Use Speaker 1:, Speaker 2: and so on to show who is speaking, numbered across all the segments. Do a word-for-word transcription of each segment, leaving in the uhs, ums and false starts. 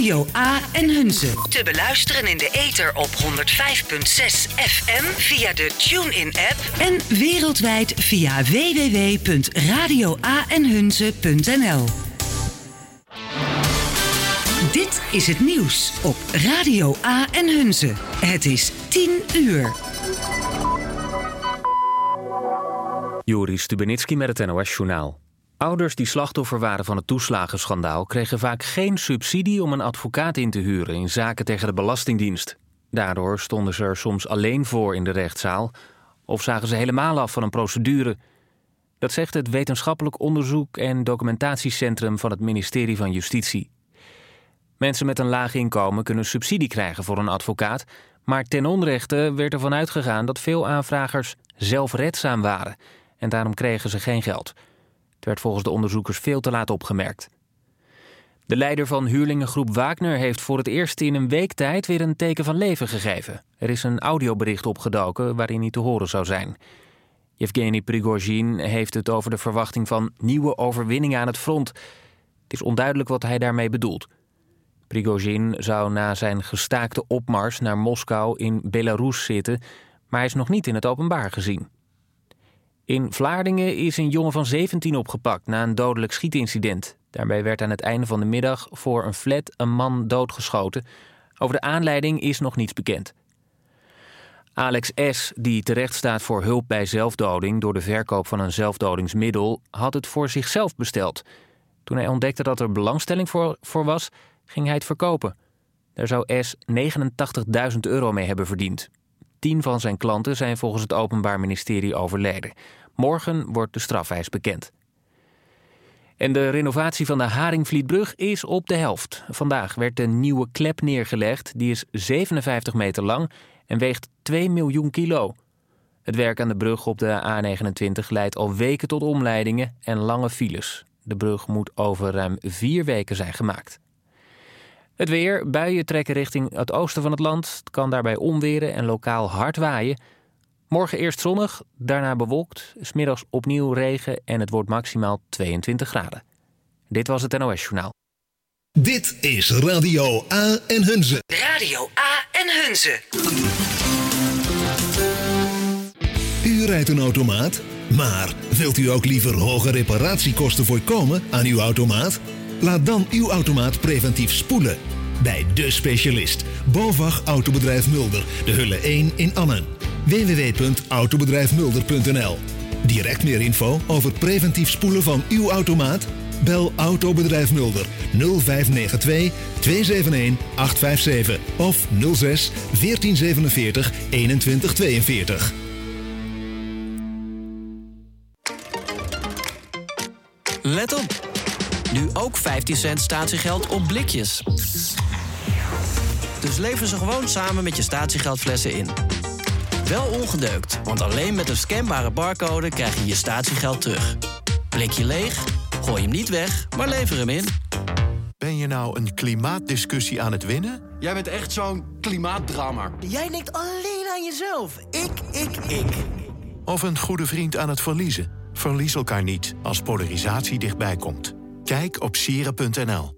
Speaker 1: Radio A en Hunze. Te beluisteren in de ether op honderd vijf komma zes F M via de TuneIn-app en wereldwijd via w w w punt radio a en hunze punt n l. Dit is het nieuws op Radio A en Hunze. Het is tien uur.
Speaker 2: Joris Stubenitski met het N O S-journaal. Ouders die slachtoffer waren van het toeslagenschandaal kregen vaak geen subsidie om een advocaat in te huren in zaken tegen de Belastingdienst. Daardoor stonden ze er soms alleen voor in de rechtszaal of zagen ze helemaal af van een procedure. Dat zegt het Wetenschappelijk Onderzoek en Documentatiecentrum van het ministerie van Justitie. Mensen met een laag inkomen kunnen subsidie krijgen voor een advocaat, maar ten onrechte werd ervan uitgegaan dat veel aanvragers zelfredzaam waren en daarom kregen ze geen geld. Het werd volgens de onderzoekers veel te laat opgemerkt. De leider van huurlingengroep Wagner heeft voor het eerst in een week tijd weer een teken van leven gegeven. Er is een audiobericht opgedoken waarin hij te horen zou zijn. Yevgeny Prigozhin heeft het over de verwachting van nieuwe overwinningen aan het front. Het is onduidelijk wat hij daarmee bedoelt. Prigozhin zou na zijn gestaakte opmars naar Moskou in Belarus zitten, maar hij is nog niet in het openbaar gezien. In Vlaardingen is een jongen van zeventien opgepakt na een dodelijk schietincident. Daarbij werd aan het einde van de middag voor een flat een man doodgeschoten. Over de aanleiding is nog niets bekend. Alex S., die terecht staat voor hulp bij zelfdoding door de verkoop van een zelfdodingsmiddel, had het voor zichzelf besteld. Toen hij ontdekte dat er belangstelling voor, voor was, ging hij het verkopen. Daar zou S. negenentachtigduizend euro mee hebben verdiend. Tien van zijn klanten zijn volgens het Openbaar Ministerie overleden. Morgen wordt de strafeis bekend. En de renovatie van de Haringvlietbrug is op de helft. Vandaag werd de nieuwe klep neergelegd. Die is zevenenvijftig meter lang en weegt twee miljoen kilo. Het werk aan de brug op de A negenentwintig leidt al weken tot omleidingen en lange files. De brug moet over ruim vier weken zijn gemaakt. Het weer, buien trekken richting het oosten van het land. Het kan daarbij onweren en lokaal hard waaien. Morgen eerst zonnig, daarna bewolkt. 's Middags opnieuw regen en het wordt maximaal tweeëntwintig graden. Dit was het N O S-journaal.
Speaker 3: Dit is Radio A en Hunze.
Speaker 1: Radio A en Hunze.
Speaker 3: U rijdt een automaat, maar wilt u ook liever hoge reparatiekosten voorkomen aan uw automaat? Laat dan uw automaat preventief spoelen. Bij de specialist, BOVAG Autobedrijf Mulder, de Hulle één in Annen. w w w punt autobedrijf mulder punt n l. Direct meer info over preventief spoelen van uw automaat? Bel Autobedrijf Mulder nul vijf negen twee twee zeven een acht vijf zeven of nul zes veertien zevenenveertig eenentwintig tweeënveertig.
Speaker 4: Let op! Nu ook vijftien cent statiegeld op blikjes. Dus lever ze gewoon samen met je statiegeldflessen in. Wel ongedeukt, want alleen met een scanbare barcode krijg je je statiegeld terug. Blikje leeg? Gooi hem niet weg, maar lever hem in.
Speaker 5: Ben je nou een klimaatdiscussie aan het winnen?
Speaker 6: Jij bent echt zo'n klimaatdrama.
Speaker 7: Jij denkt alleen aan jezelf. Ik, ik, ik.
Speaker 5: Of een goede vriend aan het verliezen? Verlies elkaar niet als polarisatie dichtbij komt. Kijk op sieren punt n l.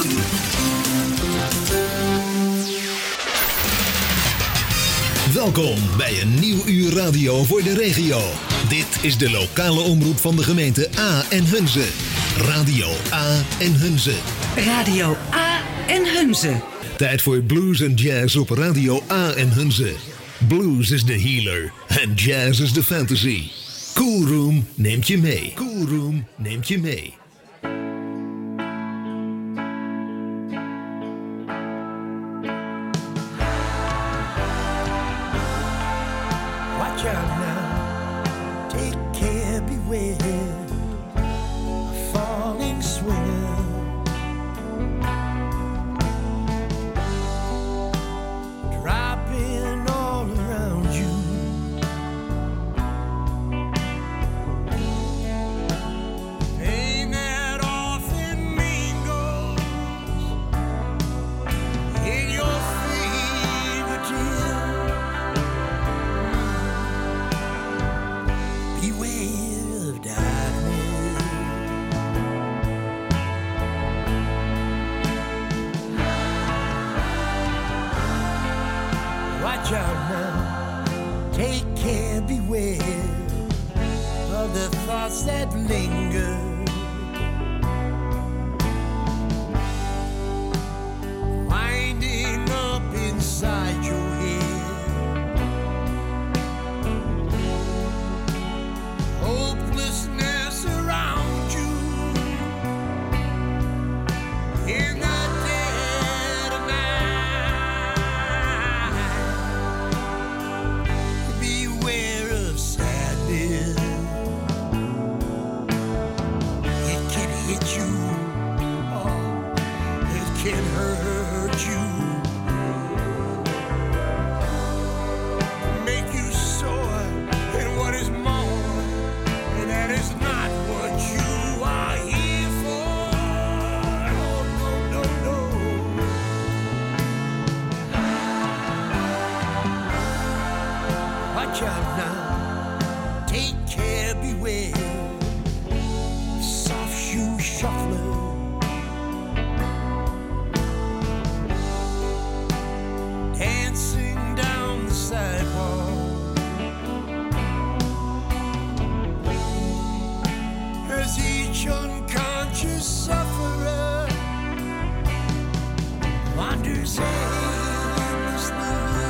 Speaker 3: Welkom bij een nieuw uur radio voor de regio. Dit is de lokale omroep van de gemeente A en Hunze. Radio A en Hunze.
Speaker 1: Radio A en Hunze.
Speaker 3: Tijd voor blues en jazz op Radio A en Hunze. Blues is de healer en jazz is de fantasy. Cool Room neemt je mee. Cool Room neemt je mee.
Speaker 7: Beware of dark
Speaker 8: Watch out now, take care, beware of the thoughts that linger. Winding up inside your head. Hopelessness around you. In the dead of night. Beware of sadness. It can hit you. Oh, it can hurt you. Make you sore. And what is more, and that is not what you are here for. No, no, no, no. Watch out now. Take care, beware. Soft shoe shuffler. Dancing down the sidewalk. As each unconscious sufferer wanders aimlessly.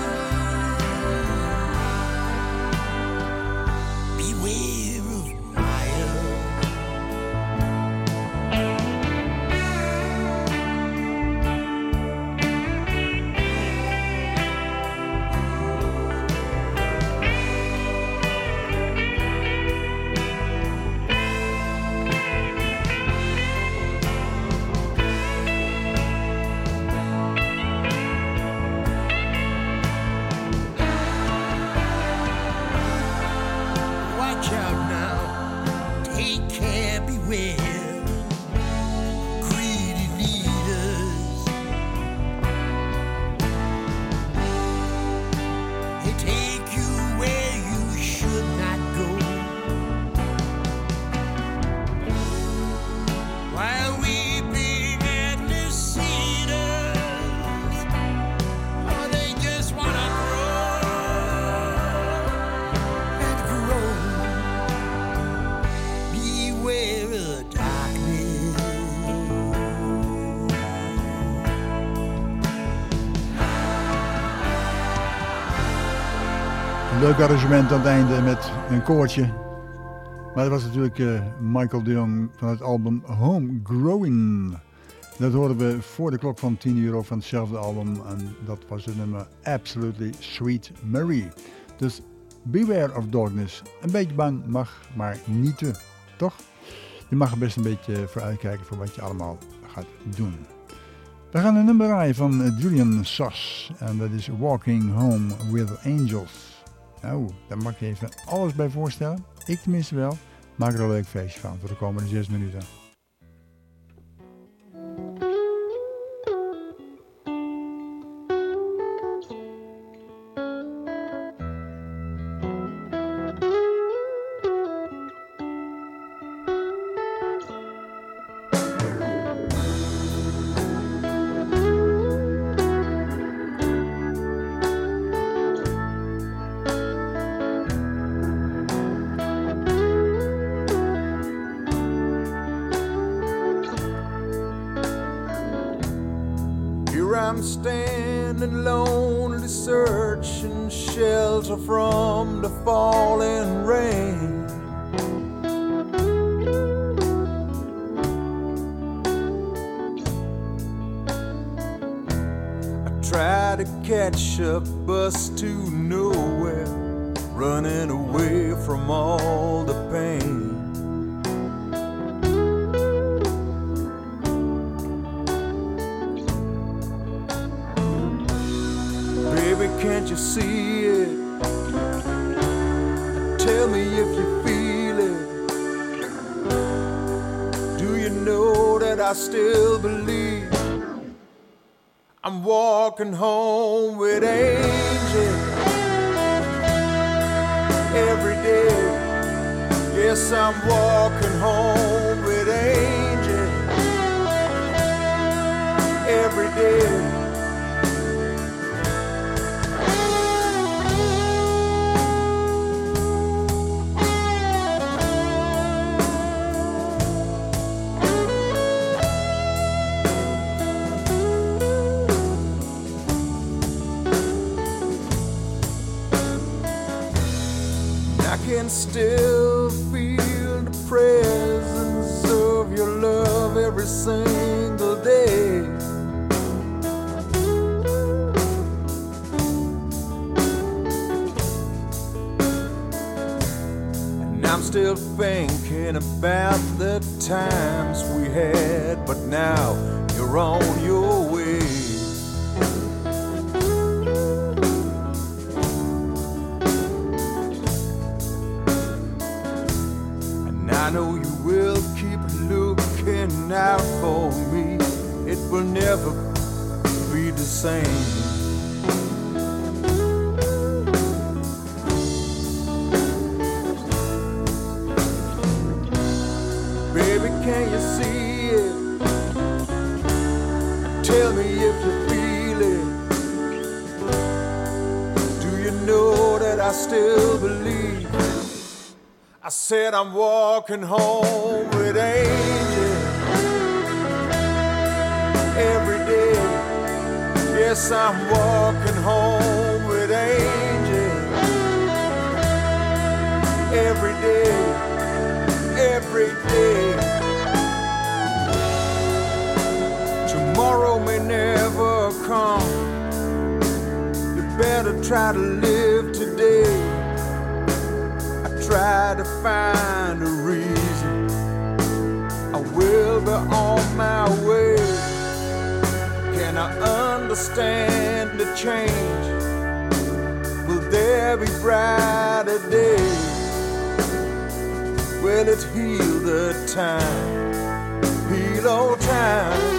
Speaker 8: Beware of fire. Watch out now, take care, beware. Greedy leaders. They take you where you should not go. While weeping endless cedars, or they just wanna grow and grow. Beware of darkness.
Speaker 9: Een leuk arrangement aan het einde met een koortje. Maar dat was natuurlijk uh, Michael de Jong van het album Homegrowing. Dat hoorden we voor de klok van tien uur ook van hetzelfde album. En dat was het nummer Absolutely Sweet Mary. Dus beware of darkness. Een beetje bang mag, maar niet te. Toch? Je mag er best een beetje voor uitkijken voor wat je allemaal gaat doen. We gaan een nummer draaien van Julian Sass. En dat is Walking Home with Angels. Nou, daar mag je even alles bij voorstellen. Ik tenminste wel. Maak er een leuk feestje van voor de komende zes minuten.
Speaker 10: I'm standing lonely, searching shelter from the falling rain. I try to catch a bus to nowhere, running away from all the pain. Can't you see it? Tell me if you feel it. Do you know that I still believe I'm walking home with angels every day? Yes, I'm walking home with angels every day. can still feel the presence of your love every single day. And I'm still thinking about the times we had, but now you're on your way. I know you will keep looking out for me. It will never be the same. Baby, can you see it? Tell me if you feel it. Do you know that I still believe? I said I'm walking home with angels every day. Yes, I'm walking home with angels every day, every day. Tomorrow may never come. You better try to live today. Try to find a reason. I will be on my way. Can I understand the change? Will there be brighter days? Will it heal the time? Heal all time.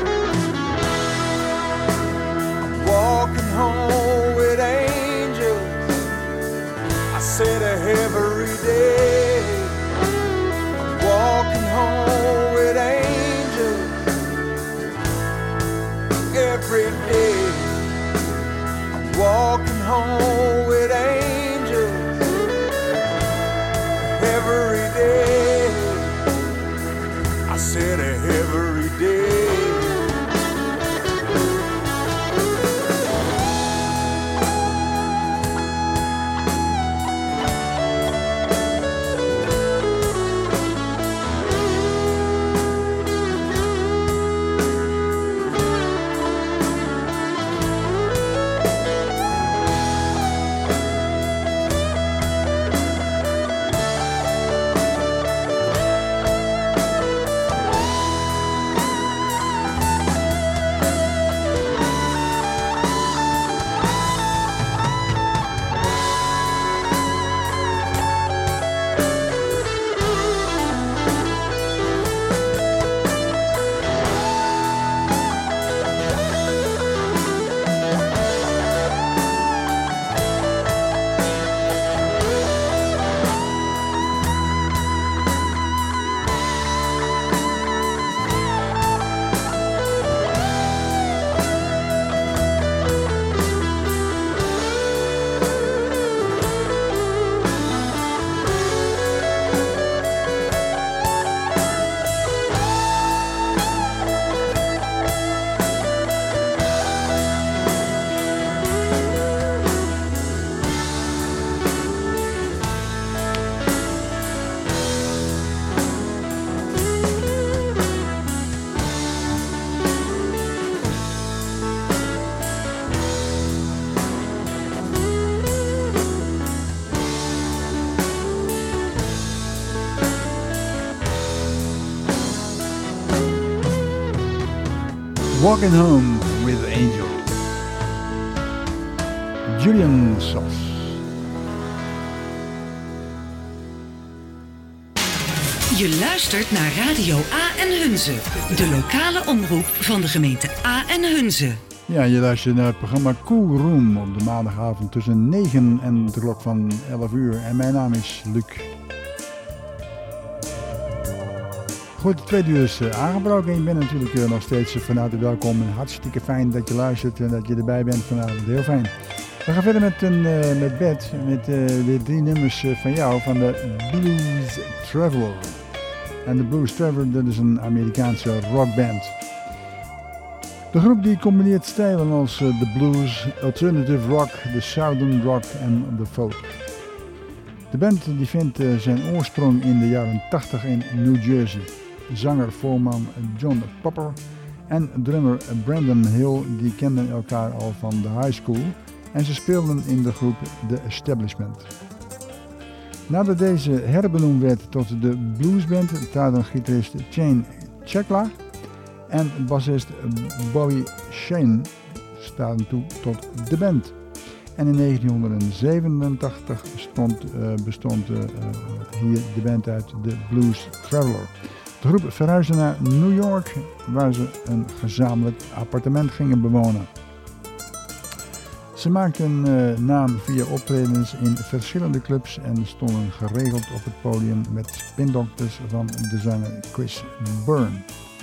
Speaker 10: I'm walking home with angels. I said every day. I'm walking home with angels every day. I'm walking home with angels every day. I said every day.
Speaker 9: Walking Home with Angels. Julian Sos.
Speaker 1: Je luistert naar Radio A en Hunze, de lokale omroep van de gemeente A en Hunze.
Speaker 9: Ja, je luistert naar het programma Cool Room op de maandagavond tussen negen en de klok van elf uur. En mijn naam is Luc. Goed, de tweede uur is uh, aangebroken en je bent natuurlijk uh, nog steeds uh, van harte welkom. En hartstikke fijn dat je luistert en dat je erbij bent vanavond. Heel fijn. We gaan verder met, een, uh, met Bert, met uh, weer drie nummers uh, van jou, van de Blues Traveler. En de Blues Traveler, dat is een Amerikaanse rockband. De groep die combineert stijlen als de blues, alternative rock, de southern rock en de folk. De band die vindt uh, zijn oorsprong in de jaren tachtig in New Jersey. Zanger-voorman John Popper en drummer Brandon Hill die kenden elkaar al van de high school en ze speelden in de groep The Establishment. Nadat deze herbenoemd werd tot de bluesband traden gitarist Shane Chekla en bassist Bobby Shane staden toe tot de band. En in negentienhonderdzevenentachtig stond, uh, bestond uh, hier de band uit de Blues Traveler. De groep verhuisde naar New York waar ze een gezamenlijk appartement gingen bewonen. Ze maakten uh, naam via optredens in verschillende clubs en stonden geregeld op het podium met spindokters van de zanger Chris Byrne.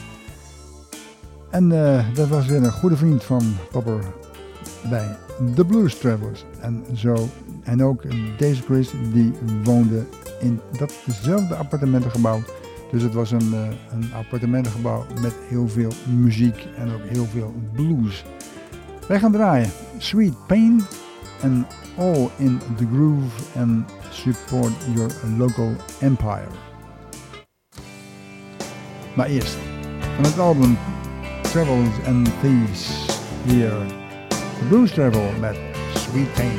Speaker 9: En uh, dat was weer een goede vriend van Popper bij The Blues Travelers. En, zo, en ook deze Chris die woonde in datzelfde appartementengebouw. Dus het was een, uh, een appartementengebouw met heel veel muziek en ook heel veel blues. Wij gaan draaien Sweet Pain en All in the Groove en Support Your Local Empire. Maar eerst van het album Travels and Thieves hier The Blues Travel met Sweet Pain.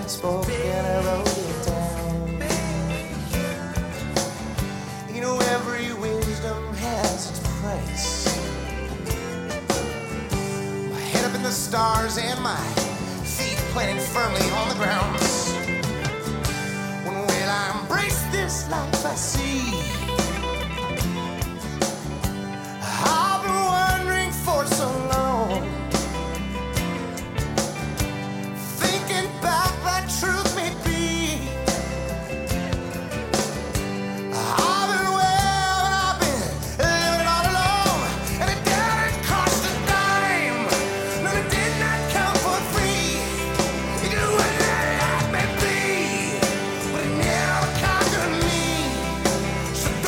Speaker 11: haven't spoken, I wrote it down. You know, every wisdom has its price. My head up in the stars and my feet planted firmly on the ground. When will I embrace this life I see? I've been wondering for so long, thinking back that truth may be. I've been well and I've been living all alone, and it didn't cost a dime. No, it did not come for free. You know what that life may be, but it never conquered me. So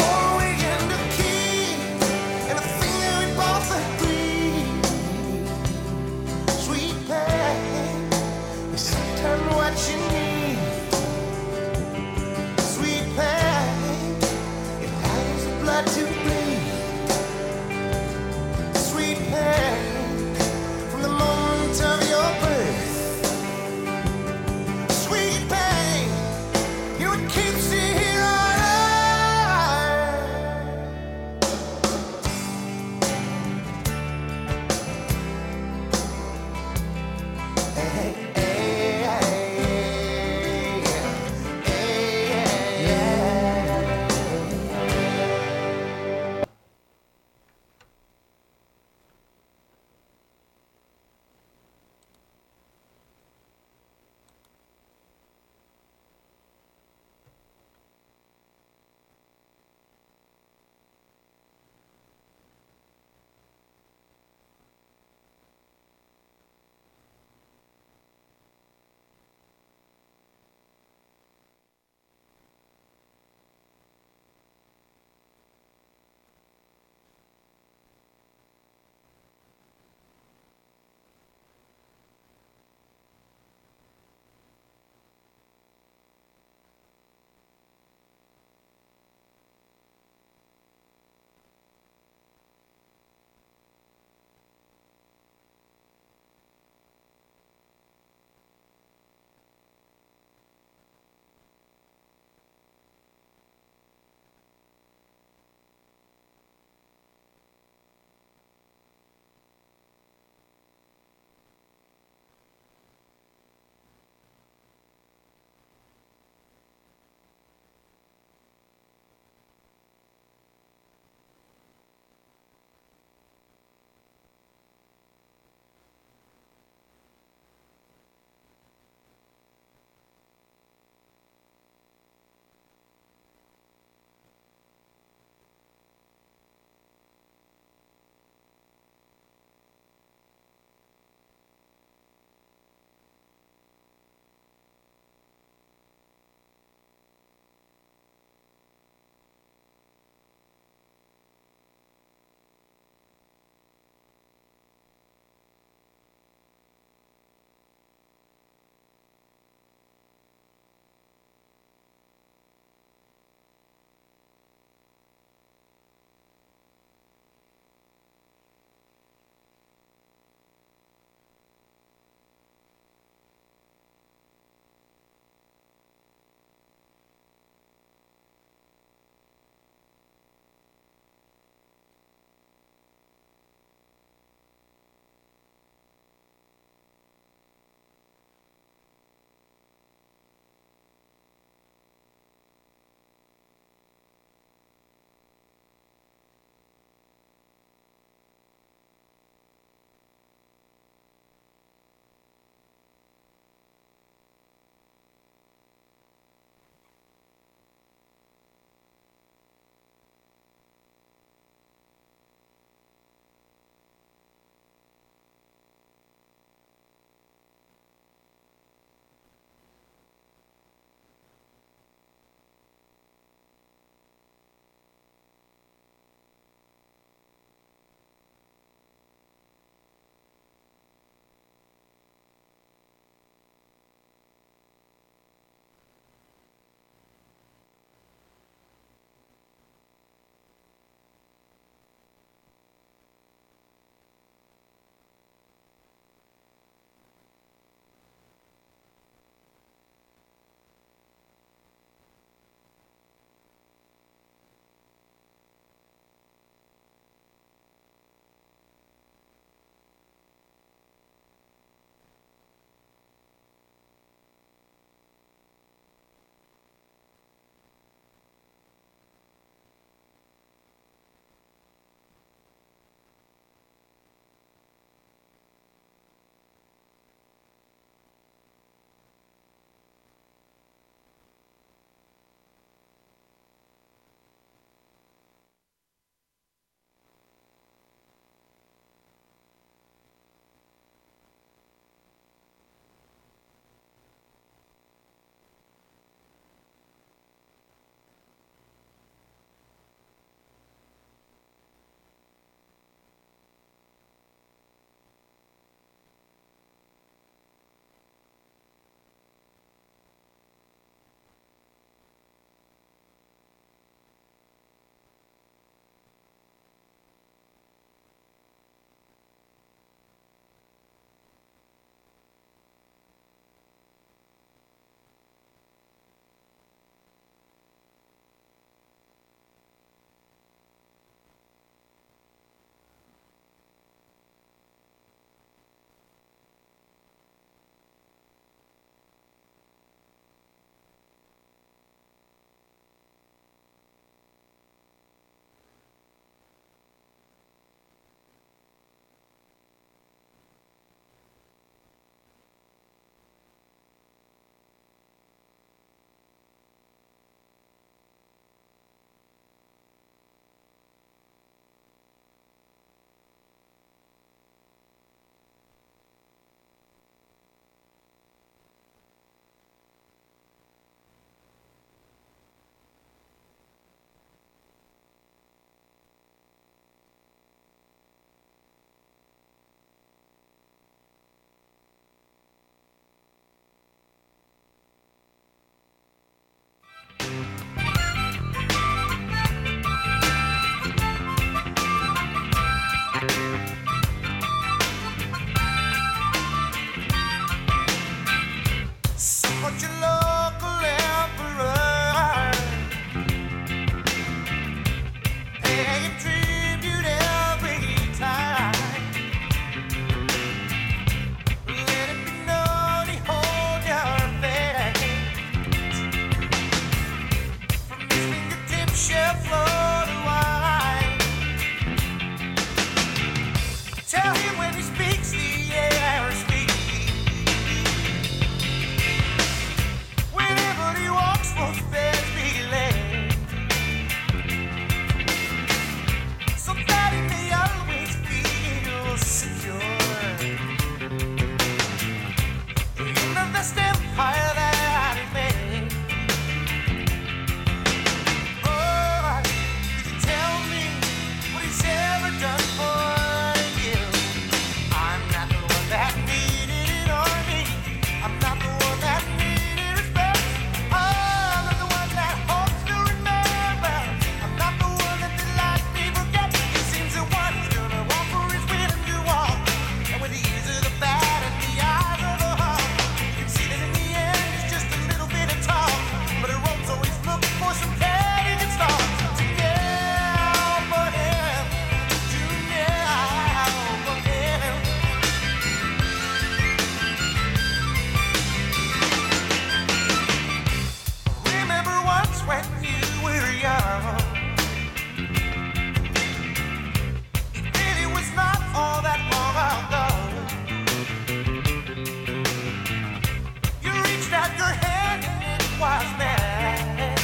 Speaker 11: was mad.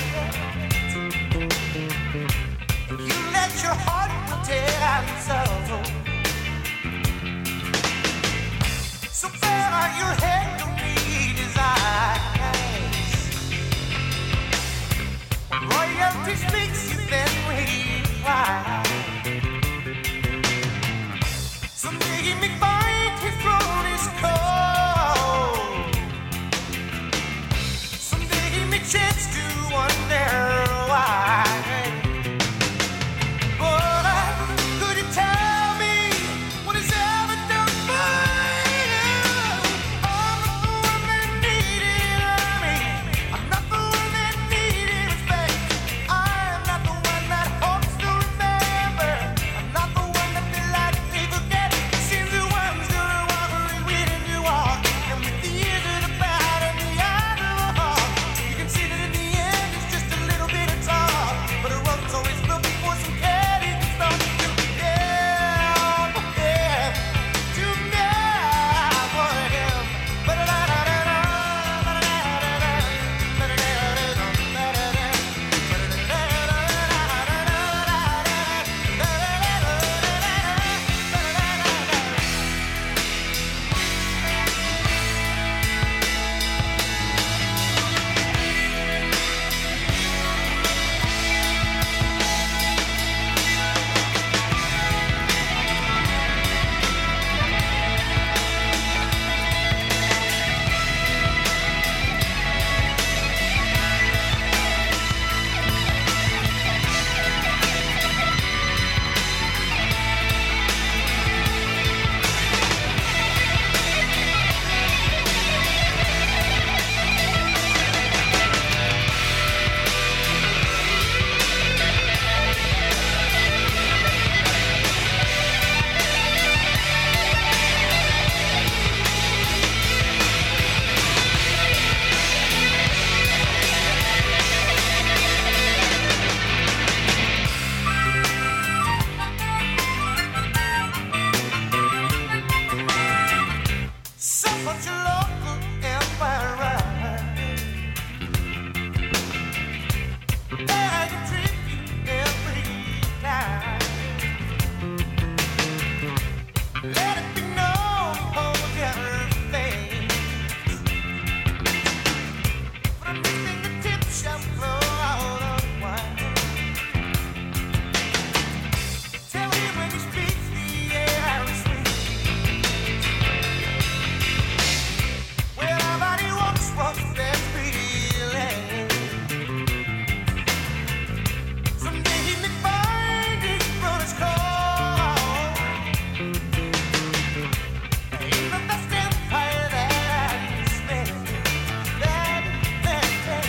Speaker 11: You let your heart tell so. So fair on your head to be desires. When royalty speaks, you then reply. Someday he may find his throne is cold. Someday he may chance to wonder why. But could you tell me what is ever done for you? I'm not the one that needed me. I'm not the one that needed respect. I'm not the one that hopes to remember. I'm not the one that feel like they forget. Seems the ones who are wondering when you are. And with the years of the bad and the eyes of the heart, you can see that in the end it's just a little bit of talk. But the road's always built before some candy can start to yeah, yeah, to never him. But da da da da da da da Support your local empire. They can treat you every time. Let it be known, hold everything. From the fingertips shall flow out of wine. Tell him when he speaks, the air is sweet. Where nobody walks, walks their feeling. Someday he may find his brother's call. Ain't the best empire that is made. That, that, that.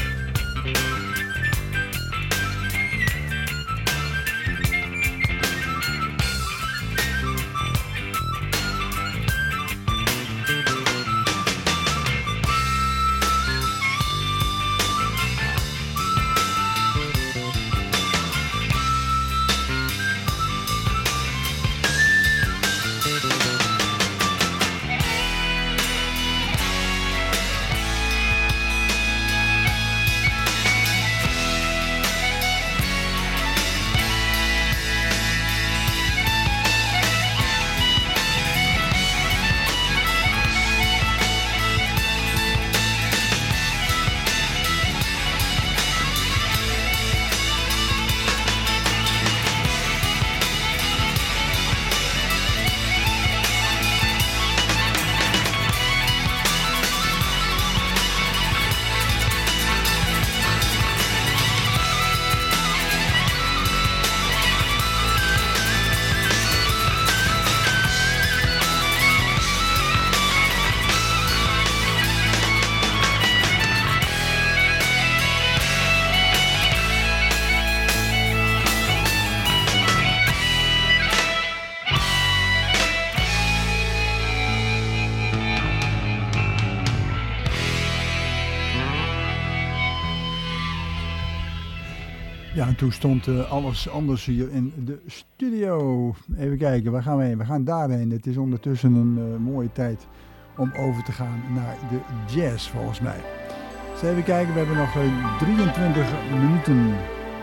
Speaker 9: Ja, en toen stond uh, alles anders hier in de studio. Even kijken, waar gaan we heen? We gaan daarheen. Het is ondertussen een uh, mooie tijd om over te gaan naar de jazz, volgens mij. Dus even kijken, we hebben nog uh, drieëntwintig minuten.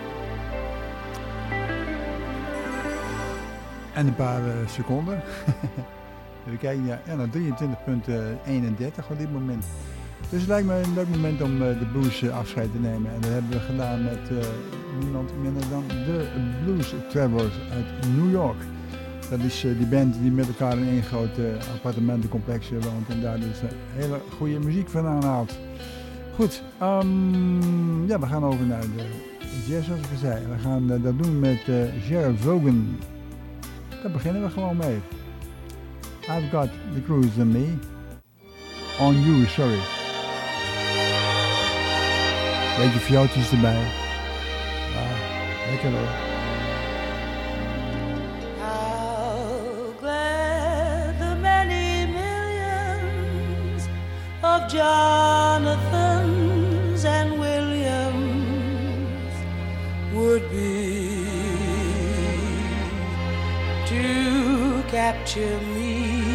Speaker 9: En een paar uh, seconden. Even kijken, ja, ja nou drieëntwintig eenendertig op dit moment. Dus het lijkt me een leuk moment om uh, de blues uh, afscheid te nemen. En dat hebben we gedaan met uh, niemand minder dan de Blues Travelers uit New York. Dat is uh, die band die met elkaar in één groot uh, appartementencomplex woont en daar dus uh, hele goede muziek vandaan haalt. Goed, um, ja, we gaan over naar de jazz zoals ik al zei. We gaan uh, dat doen met uh, Gerald Vaughan. Daar beginnen we gewoon mee. I've got the cruise on me. On you, sorry. Beetje fjootjes erbij. Ah, lekker hoor.
Speaker 12: How glad the many millions of Jonathans and Williams would be to capture me.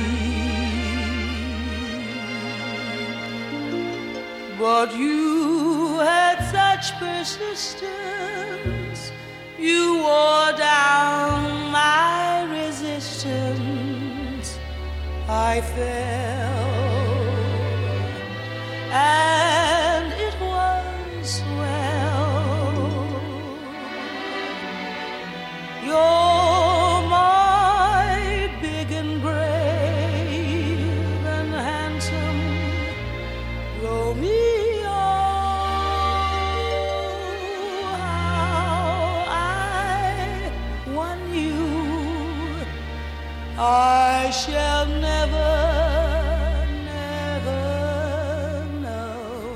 Speaker 12: But you had such persistence, you wore down my resistance. I fell, and it was well. You're my big and brave and handsome Romeo. I shall never, never know.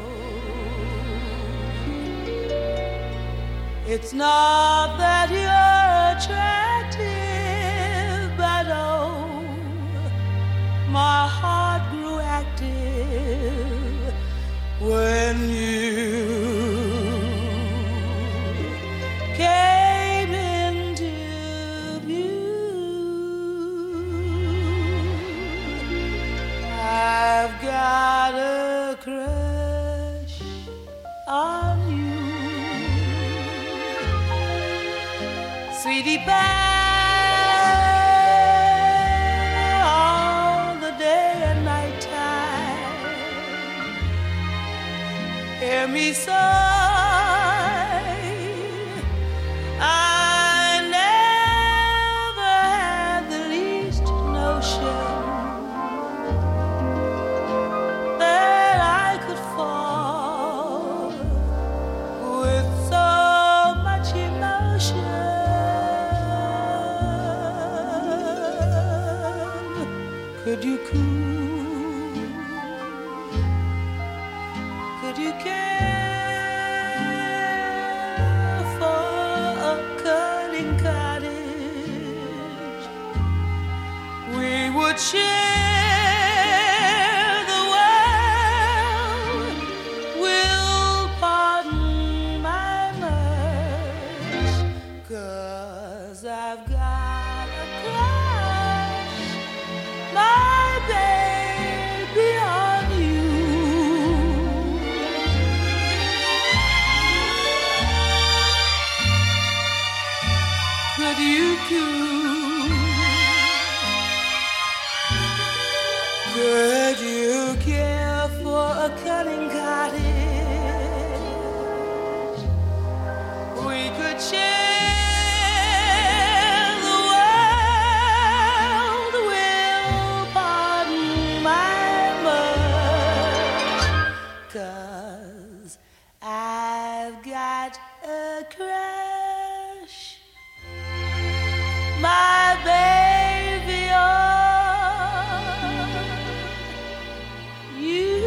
Speaker 12: It's not that you're attractive, but oh, my heart grew active when you came into I've got a crush on you, sweetie pie, all the day and night time. Hear me sigh, I never had the least notion could you cool? Could you care for a cunning cottage? We would share the world. We'll pardon my mirth, 'cause I've got a crush, my baby, on you. Could you cool? Could you care for a cunning cottage? We could share my baby on you.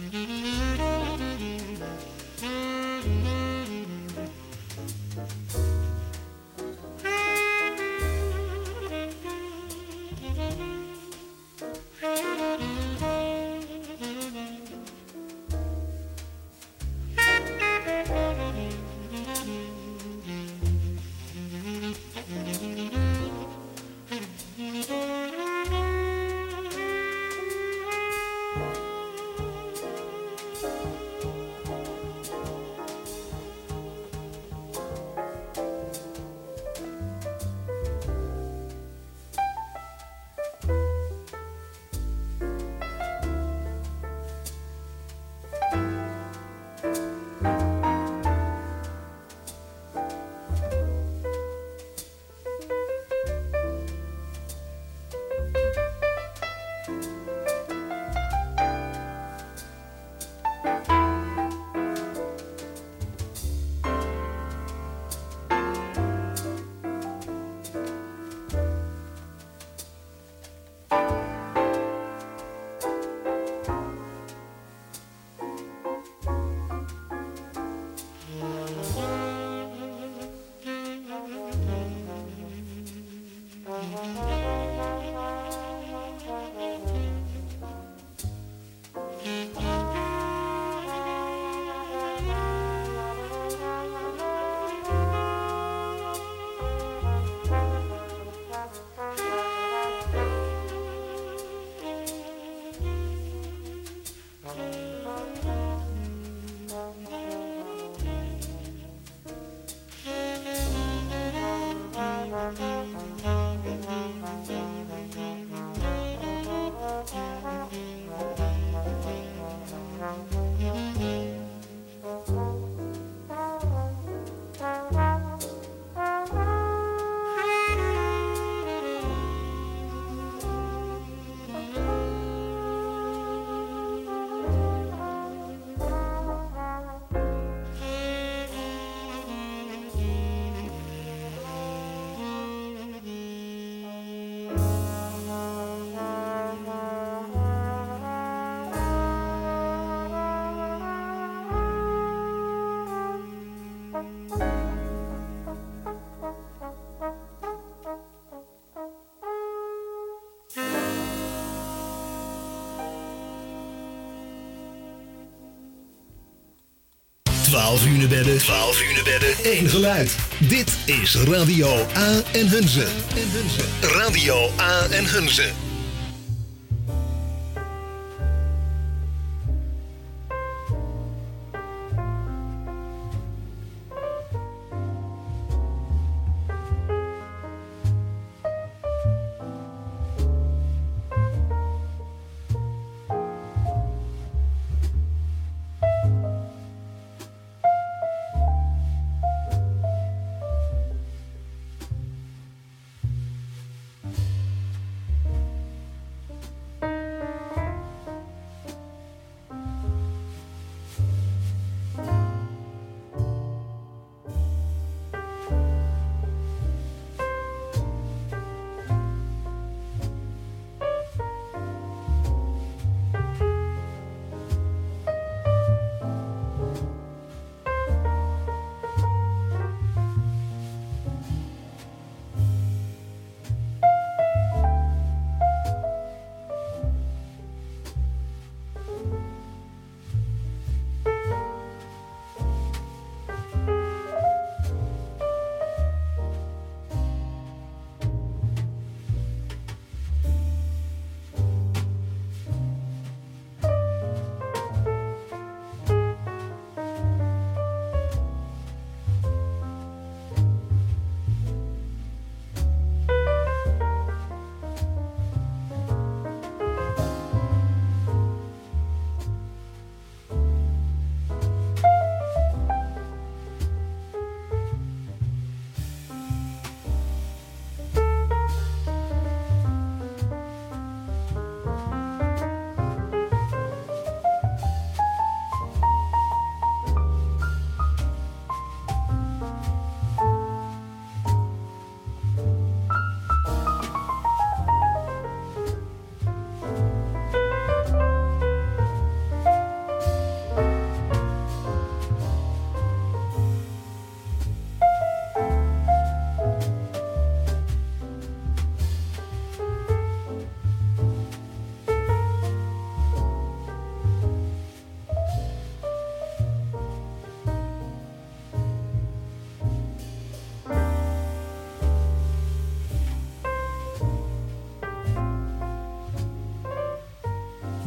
Speaker 3: twaalf uur bedden, twaalf uur bedden, één geluid. Dit is Radio A en Hunze. En Hunze. Radio A en Hunze.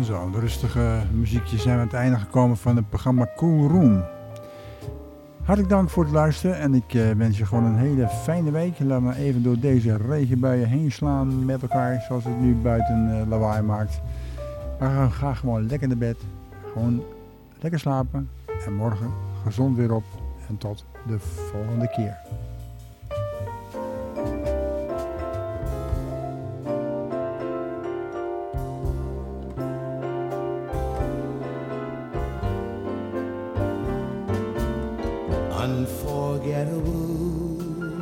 Speaker 9: Zo'n rustige muziekje zijn we aan het einde gekomen van het programma Cool Room. Hartelijk dank voor het luisteren en ik uh, wens je gewoon een hele fijne week. Laat maar even door deze regenbuien heen slaan met elkaar, zoals het nu buiten uh, lawaai maakt. Maar ga, ga gewoon lekker naar bed, gewoon lekker slapen en morgen gezond weer op en tot de volgende keer.
Speaker 10: Unforgettable,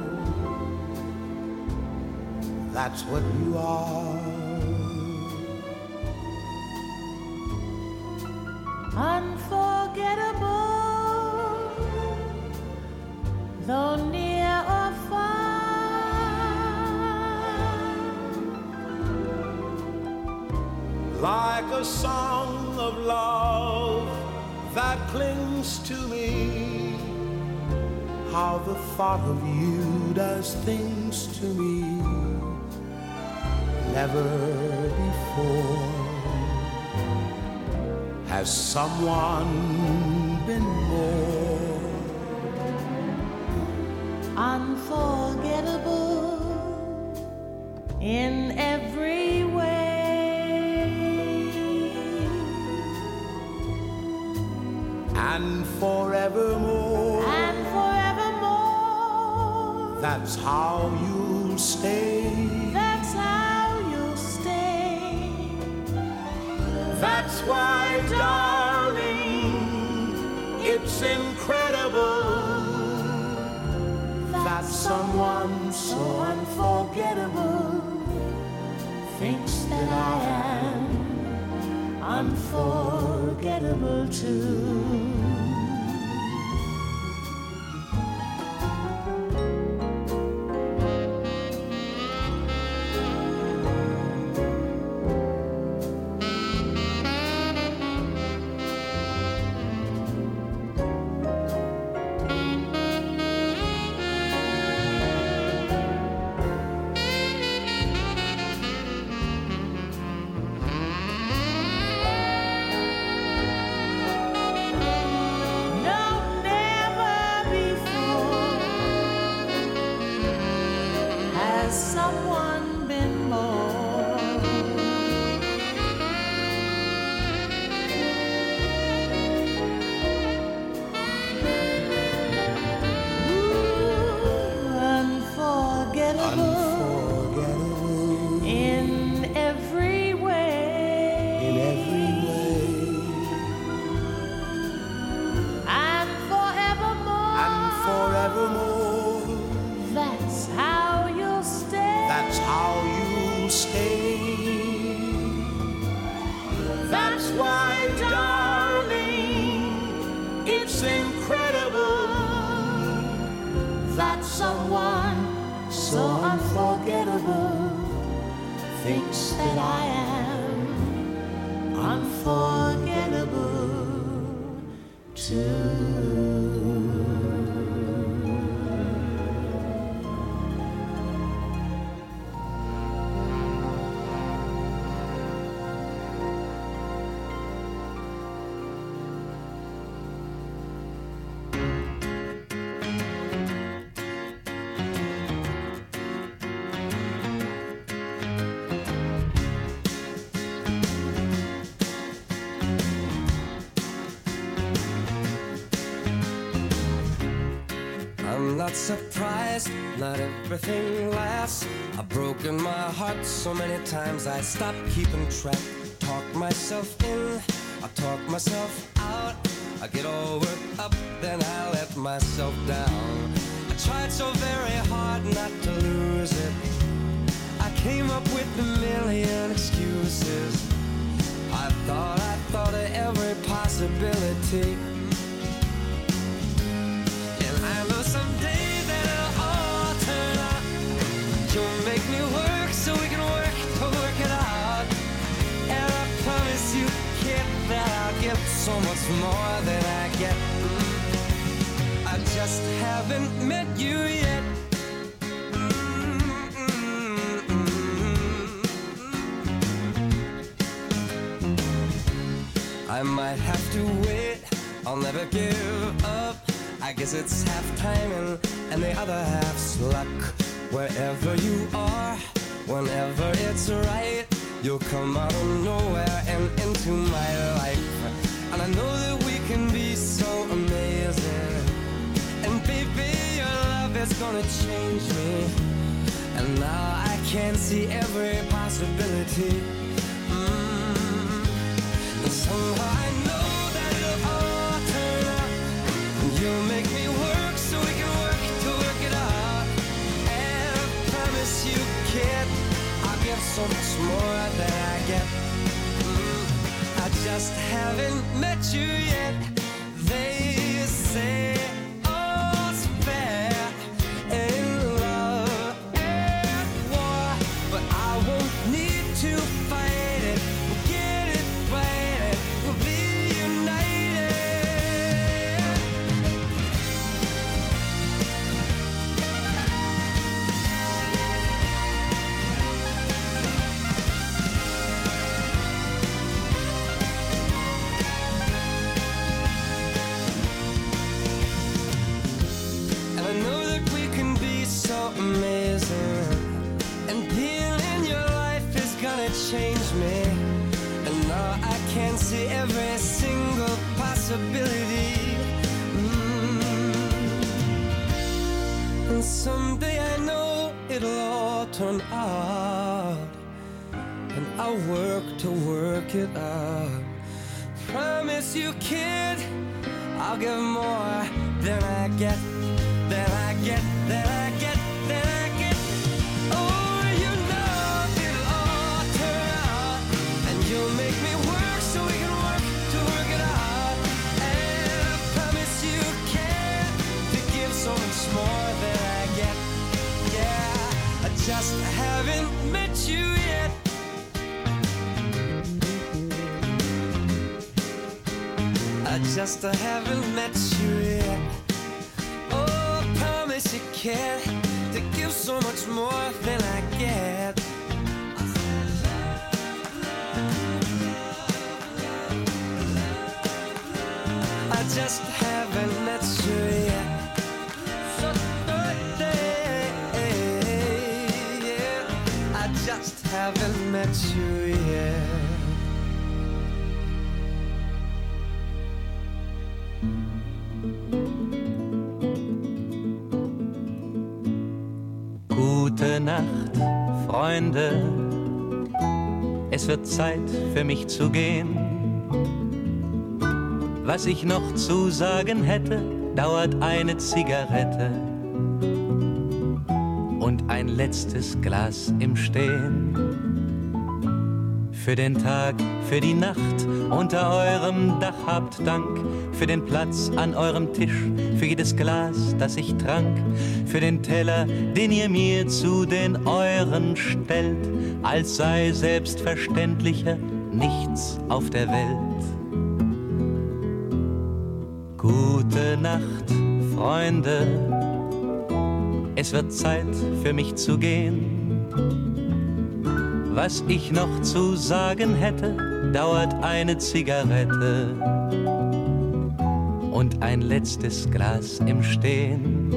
Speaker 10: that's what you are.
Speaker 12: Unforgettable, though near or far.
Speaker 10: Like a song of love that clings to me. How the thought of you does things to me never before has someone been more
Speaker 12: unforgettable in every way
Speaker 10: and forevermore.
Speaker 12: And
Speaker 10: that's how you'll stay.
Speaker 12: That's how you'll stay.
Speaker 10: That's why, darling, it's incredible that someone so unforgettable thinks that I am unforgettable too. Thinks that I am unforgettable too.
Speaker 13: Not surprised, not everything lasts. I've broken my heart so many times I stopped keeping track. Talk myself in, I talk myself out. I get all worked up, then I let myself down. I tried so very hard not to lose it. I came up with a million excuses. I thought, I thought of every possibility. Someday that it'll all turn out. You'll make me work so we can work to work it out. And I promise you, kid, that I'll give so much more than I get. I just haven't met you yet. I might have to wait, I'll never give up. I guess it's half timing and the other half's luck. Wherever you are, whenever it's right, you'll come out of nowhere and into my life. And I know that we can be so amazing. And baby, your love is gonna change me. And now I can see every possibility. Mm. And somehow I know that it'll all turn out. And you'll make me work so we can work to work it out. And I promise you, kid, I'll give so much more than I get. Mm. I just haven't met you yet. They say all's fair in love and war, but I won't need to fight it. We'll get it right, we'll be united. And I know that we can be so amazing. And being in your life is gonna change me. And now I can see every single possibility. Mm. And someday I know it'll all turn out. And I'll work to work it out. Promise you, kid, I'll give more than I get, than I get, than I get, than I get. Oh, you know it'll all turn out. And you'll make me work so we can work to work it out. And I promise you can to give so much more than I get. Yeah, I just haven't met you yet. I just haven't met you yet. Oh, I promise you can to give so much more than I get. I just haven't met you yet. So birthday, yeah. I just haven't met you yet.
Speaker 14: Gute Nacht, Freunde, es wird Zeit für mich zu gehen. Was ich noch zu sagen hätte, dauert eine Zigarette und ein letztes Glas im Stehen. Für den Tag, für die Nacht unter eurem Dach habt Dank, für den Platz an eurem Tisch, für jedes Glas, das ich trank, für den Teller, den ihr mir zu den euren stellt, als sei selbstverständlicher nichts auf der Welt. Gute Nacht, Freunde, es wird Zeit für mich zu gehen. Was ich noch zu sagen hätte, dauert eine Zigarette und ein letztes Glas im Stehen.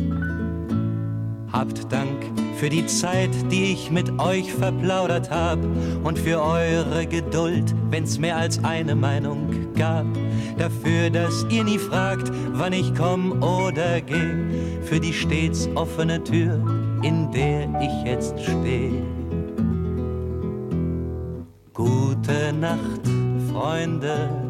Speaker 14: Habt Dank für die Zeit, die ich mit euch verplaudert hab und für eure Geduld, wenn's mehr als eine Meinung gab. Dafür, dass ihr nie fragt, wann ich komm oder geh, für die stets offene Tür, in der ich jetzt steh. Gute Nacht, Freunde,